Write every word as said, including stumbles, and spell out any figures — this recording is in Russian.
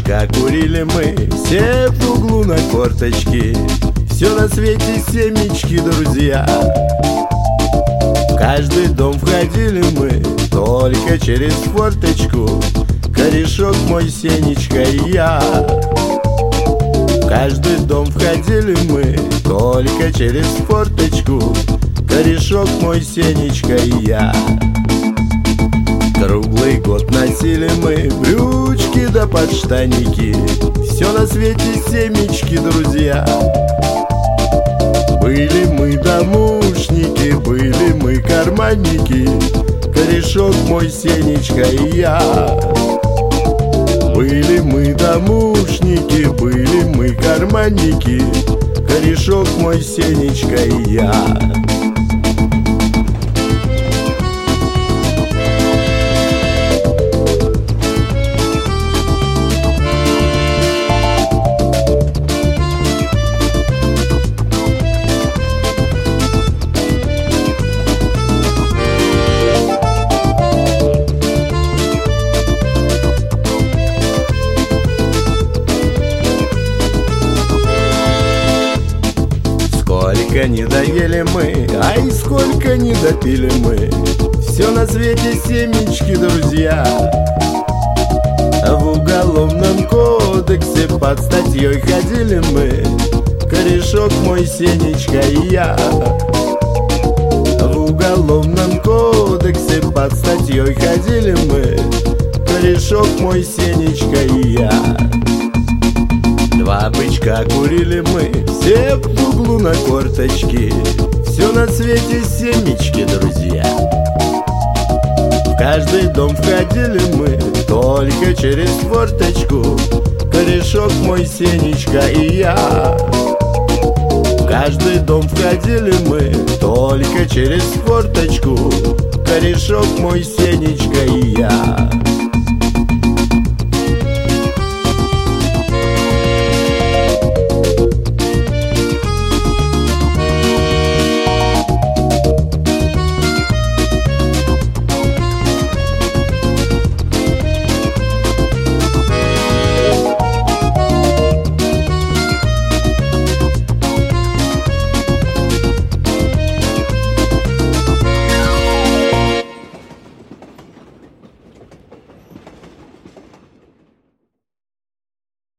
бычка курили мы, все в углу на корточки. Все на свете семечки, друзья. В каждый дом входили мы только через форточку. Корешок мой, Сенечка и я. В каждый дом входили мы только через форточку. Корешок мой, Сенечка и я. Круглый год носили мы брючки да подштанники. Все на свете семечки, друзья. Были мы домушники, были мы карманники. Корешок мой, Сенечка и я. Были мы домушники, были мы карманники. Корешок мой, Сенечка и я. Сколько не доели мы, ай, сколько не допили мы. Все на свете семечки, друзья. В уголовном кодексе под статьей ходили мы. Корешок мой, Сенечка и я. В уголовном кодексе под статьей ходили мы. Корешок мой, Сенечка и я. Два бычка курили мы, все в углу на корточки. Все на свете семечки, друзья. В каждый дом входили мы только через форточку. Корешок мой, Сенечка и я. В каждый дом входили мы только через форточку. Корешок мой, Сенечка и я.